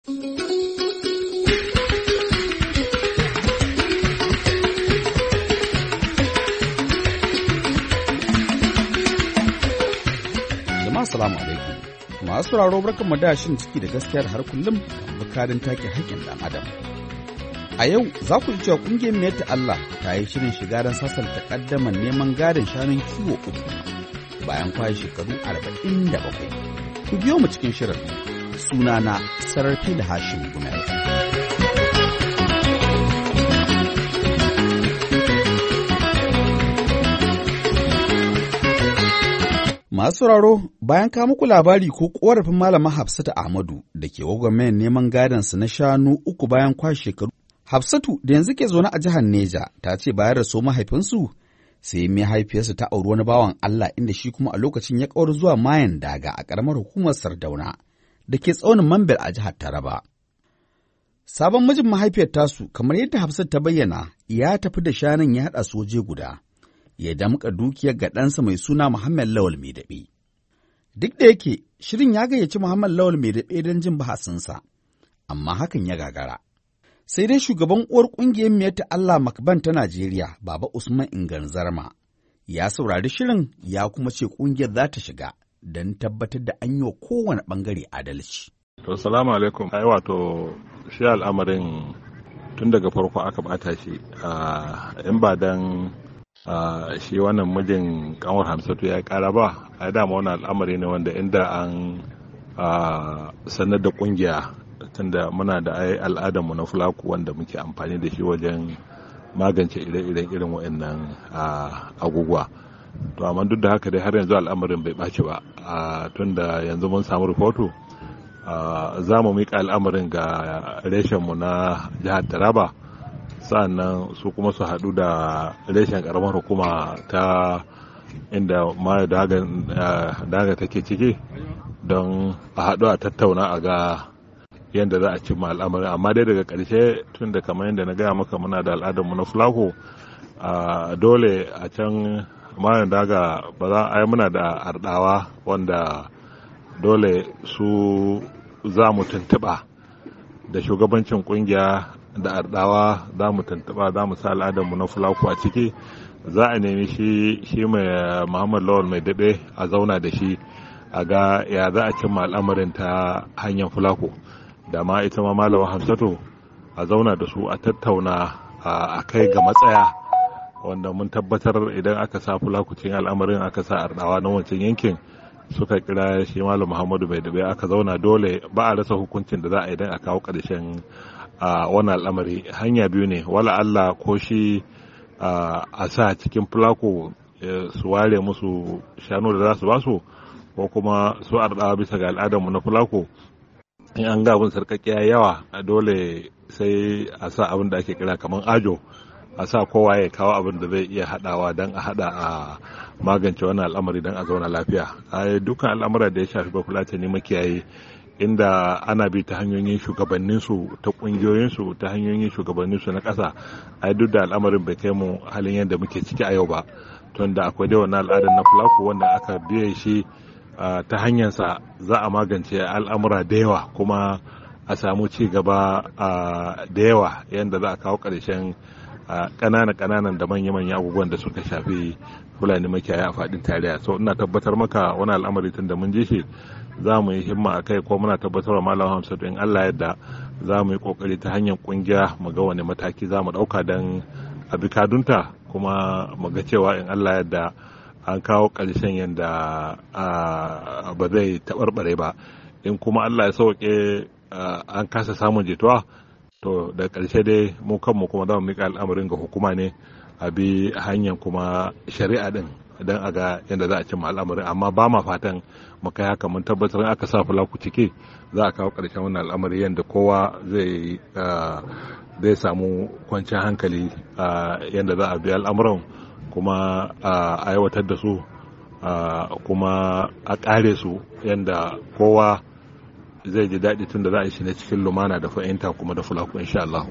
Jama'a salamu alaikum. Masu sauraro barkanmu da shin ciki da gaskiyar har kullum bukarin take haƙƙin ɗan adam. A yau za ku ji cewa ƙungiyar Miyatta Allah ta yi shirin shiga don sasanta ƙaddaman neman gadon shanun kiwo uku bayan kwashe shekaru 47. Ku biyo mu cikin shirin. Sunana Sararfil Hashim Gumel. Masu sauraro bayan ka muku labari ko ƙorafin Malama Hafsatu Ahmadu da ke gwagwarmayar neman gadonsu na shanu uku bayan kwashe shekaru. Hafsatu da yanzu ke zaune a jihar Neja ta ce bayan raso mahaifinsu sai mahaifiyarsu ta auri wani bawan Allah inda shi kuma a lokacin ya ƙaura zuwa Mayan Daga a ƙaramar hukumar Sardauna da ke tsaunin Mambel a jihar Taraba. Sabon mijin mahaifiyar tasu kamar yadda Hafsatu ta bayyana ya tafi da shanun ya haɗa su waje guda. Ya damƙa dukiyar ga ɗansa mai suna Muhammad Lawal Mai Daɓe. Duk da yake shirin ya gayyaci Muhammad Lawal Mai Daɓe don jin bahasinsa, amma hakan ya gagara. Sai dai shugaban uwar ƙungiyar Miyatta Allah Makban ta Najeriya, Baba Usman Ingan Zarma, ya saurari shirin ya kuma ce ƙungiyar za ta shiga don tabbatar da an yi wa kowane ɓangare adalci. To, salamu alaikum. Ai wato shi al'amarin tun daga farko aka ɓata shi, in ba dan shi wannan mijin kanwar Hamsatu ya kara ba, a dama wani al'amari ne wanda inda an sanar da kungiya, tunda muna da al'adarmu na fulaku wanda muke amfani da shi wajen magance ire-iren irin wa'annan abubuwa. To amma duk da haka dai har yanzu al'amarin bai ɓaci ba, tunda yanzu mun samu rahoto za mu miƙa al'amarin ga reshenmu na jihar Taraba, sa'annan su kuma su haɗu da reshen ƙaramar hukuma ta inda ma daga take ciki don a haɗu a tattauna a ga yadda za a cimma al'amarin. Amma dai daga ƙarshe tun da kamar yadda na gaya maka muna da al'adarmu na fulako, dole a can mayan daga ba za a yi muna da arɗawa wanda dole su za mu tuntuɓa da shugabancin ƙungiya da ardawa za mu tuntuɓa, za mu sa al'adarmu na fulaku a ciki. Za a nemi shi mai Muhammad Lawal Mai Daɓe a zauna da shi a ga ya za a cimma al'amarin ta hanyar fulaku, da ma ita ma Malama Hamsatu a zauna da su a tattauna a kai ga matsaya wanda mun tabbatar idan aka sa fulaku cikin al'amarin, aka sa ardawa na wancan yankin suka kira shi Malam Muhammadu Mai Daɓe aka zauna, dole ba a rasa hukuncin da za a idan a kawo ƙarshen wannan al'amari. Hanya biyu ne, wala Allah ko shi a sa cikin fulako su ware musu shanu da za su basu, ko kuma su ardawa bisa ga al'adarmu na fulako in an ga abin sarƙaƙiya yawa dole sai a sa abin da ake kira kamar ajo, a sa kowa ya kawo abin da zai iya haɗawa don a haɗa a magance wannan al'amari don a zauna lafiya. Dukkan al'amura da ya shafi bafulatani makiyayi inda ana bi ta hanyoyin shugabanninsu, ta ƙungiyoyinsu, ta hanyoyin shugabanninsu na ƙasa, duk da al'amarin bai kai mu halin yadda muke ciki a yau ba, tunda akwai da wannan al'adar na fulaku wanda aka biye shi ta hanyarsa za a magance al'amura da yawa kuma a samu ci gaba da yawa yadda za a kawo ƙarshen ƙananan da manya-manya abubuwan da suka shafi fulani makiyaya a faɗin tarayya. So ina tabbatar maka wani al'amari tun da mun je shi za mu yi himma a kai, ko muna tabbatar wa Malam Hamsatu in Allah yadda za mu yi kokari ta hanyar kungiya mu ga wani mataki za mu ɗauka don a bi kadunta, kuma mu ga cewa in Allah yadda an kawo ƙarshen yadda ba zai taɓarɓare ba. In kuma Allah ya sauke an kasa samun jituwa, to da ƙarshe dai mu kanmu kuma za mu miƙa al'amarin ga hukuma ne a bi hanyar kuma shari'a din don a ga yadda za a cimma al'amarin. Amma ba ma fatan mu kai haka, mun tabbatar aka sa fulaku ciki za a kawo ƙarshen wannan al'amari yadda kowa zai samu kwanciyar hankali yadda za a bi al'amuran kuma a aiwatar da su kuma a ƙare su yadda kowa zai ji daɗi tun da za a yi shi ne cikin lumana da fahimta kuma da fulaku insha Allah.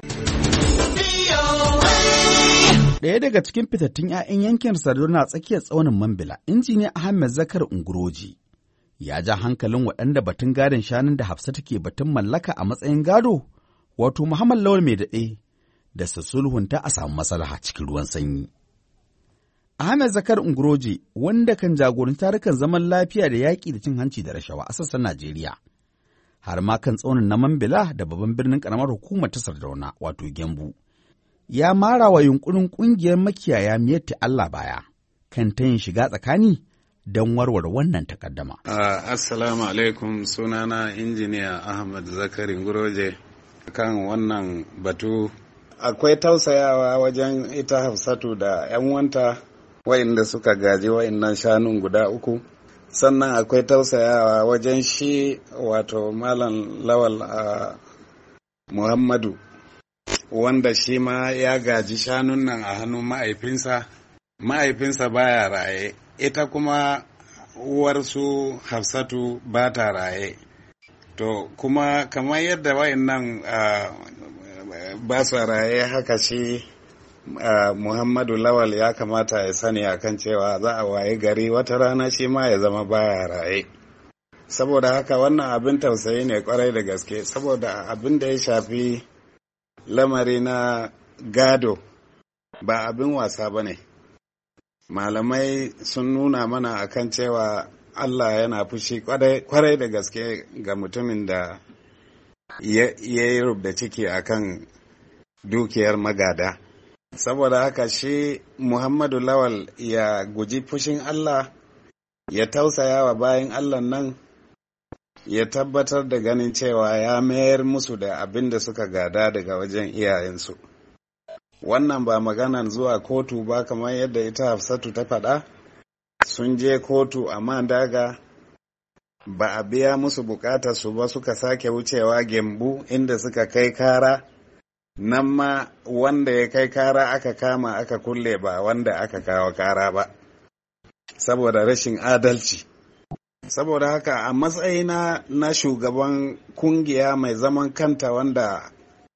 Ɗaya daga cikin fitattun 'ya'yan yankin Sardauna tsakiyar tsaunin Mambila, injiniya Ahmed Zakar Unguroji, ya ja hankalin waɗanda batun gadon shanun da Hafsatu ke batun mallaka a matsayin gado, wato Muhammad Lawal mai daɗe, da su sulhunta a samu maslaha cikin ruwan sanyi. Ahmed Zakar Unguroje, wanda kan jagoranci tarukan zaman lafiya da yaƙi da cin hanci da rashawa a sassan Najeriya, har ma kan tsaunin na Mambila da babban birnin ƙaramar hukumar ta Sardauna, wato Gembu, ya mara wa yunkurin ƙungiyar makiyaya Miyatti Allah baya kan ta yin shiga tsakani don warware wannan takaddama. Assalamu alaikum, sunana injiniya Ahmad Zakari Nguroje. Kan wannan batu akwai tausayawa wajen ita Hafsatu da 'yan wanta wa'inda suka gaji wa'innan shanun guda uku, sannan akwai tausayawa wajen shi wato Malam Lawal Muhammadu, wanda shi ma ya gaji shanun nan a hannun mahaifinsa baya raye, ita kuma uwarsu Hafsatu ba ta raye. To kuma kamar yadda wayannan ba su raye, haka shi Muhammadu Lawal ya kamata ya sani akan cewa za a waye gari wata rana shi ma ya zama baya raye. Saboda haka wannan abin tausayi ne kwarai da gaske, saboda abin da ya shafi lamari na gado ba abin wasa ba ne. Malamai sun nuna mana akan cewa Allah yana fushi kwarai da gaske ga mutumin da ya yi rubda ciki akan dukiyar magada. Saboda haka shi Muhammadu Lawal ya guji fushin Allah, ya tausaya wa bayan Allah nan, ya tabbatar da ganin cewa ya mayar musu da abin da suka gada daga wajen iyayensu. Wannan ba maganan zuwa kotu ba, kamar yadda ita Hafsatu ta faɗa. Sun je kotu amma daga ba a biya musu bukatar su ba, suka sake wucewa Gembu inda suka kai kara. Nan ma wanda ya kai kara aka kama aka kulle, ba wanda aka kawo kara ba, saboda rashin adalci. Saboda haka a matsayina na shugaban kungiya mai zaman kanta wanda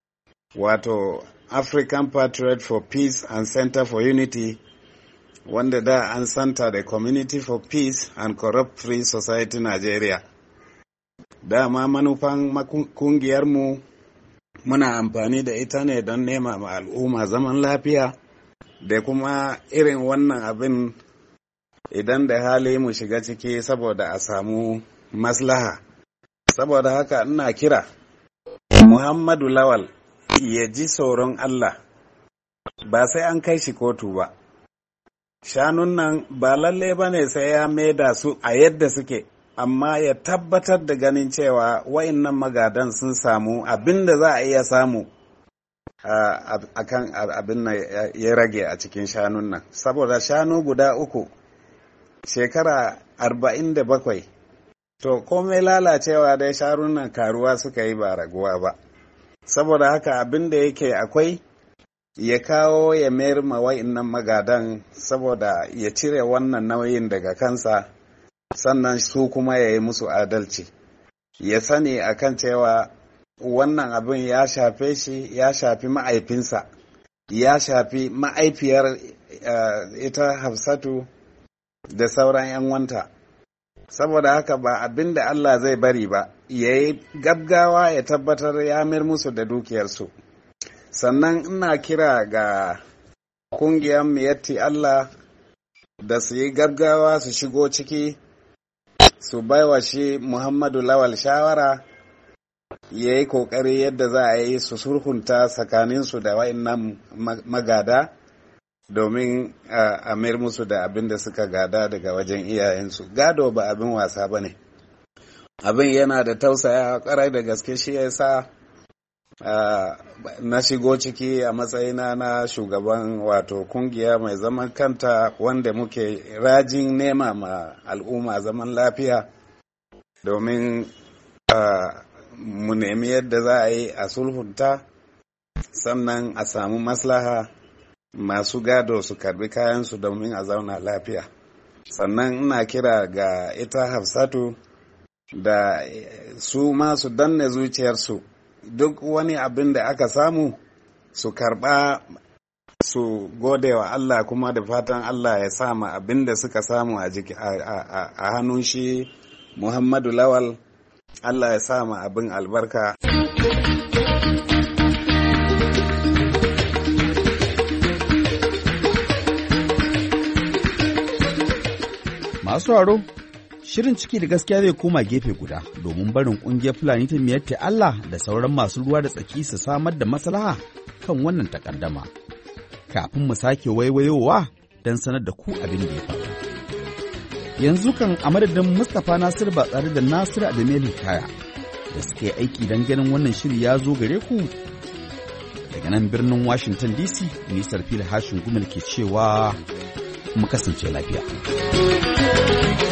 wato African Patriot for Peace and Center for Unity, wanda da an santa da Community for Peace and Corrupt Free Society Nigeria. Dama manufan kungiyarmu muna amfani da ita ne don nema ma al'umma zaman lafiya, da kuma irin wannan abin idan da hali mu shiga ciki saboda a samu maslaha. Saboda haka ina kira Muhammadu Lawal ya ji tsoron Allah, ba sai an kai shi kotu ba. Shanun nan ba lalle ba ne sai ya maida su a yadda suke, amma ya tabbatar da ganin cewa wa'innan magadan sun samu abin da za a iya samu a kan abin da ya rage a cikin shanun nan. Saboda shanu guda uku, shekara 47, to komai lalacewa dai shanun nan karuwa suka yi ba raguwa ba. Saboda haka abin da yake akwai ya kawo ya mayar ma wa'innan magadan, saboda ya cire wannan nauyin daga kansa, sannan su kuma ya yi musu adalci. Ya sani akan cewa wannan abin ya shafe shi, ya shafi ma'aifinsa, ya shafi ma'aifiyar ita Hafsatu da sauran 'yan wanta. Saboda haka ba abin da Allah zai bari ba, ya yi gaggawa ya tabbatar ya mayar musu da dukiyarsu. Sannan ina kira ga kungiyar Miyatti Allah da su yi gaggawa su shigo ciki, su baiwa shi Muhammadu Lawal shawara, ya yi kokari yadda za a yi su sulhunta tsakaninsu da wa'innan magada, domin a mayar musu da abin da suka gada daga wajen iyayensu. Gado ba abin wasa ba ne, abin yana da tausaya kwarai da gaske. Shi ya sa na shigo ciki a matsayina na shugaban wato kungiya mai zaman kanta, wanda muke rajin nema ma al'umma zaman lafiya, domin mu nemi yadda za a yi a sulhunta, sannan a samu maslaha, masu gado su karbi kayansu domin a zauna lafiya. Sannan ina kira ga ita Hafsatu da su ma su danne zuciyarsu, duk wani abin da aka samu su karba, su gode wa Allah, kuma da fatan Allah ya sama abin da suka samu a hannun shi Muhammadu Lawal. Allah ya sa ma abin albarka. Masu haro, shirin ciki da gaskiya zai koma gefe guda domin barin ƙungiyar Fulani ta Miyatta Allah da sauran masu ruwa da tsaki su samar da maslaha kan wannan takaddama. Kafin mu sake waiwayowa don sanar da ku abin da ya faru. Yanzu kan a madadin Mustapha Nasir ba tsare da Nasir Adameli Kaya da suka yi aiki don ganin wannan shiri ya zo gare ku daga nan birnin Washington DC, Nisar Fili Hashin Gumel ke cewa mu kasance lafiya.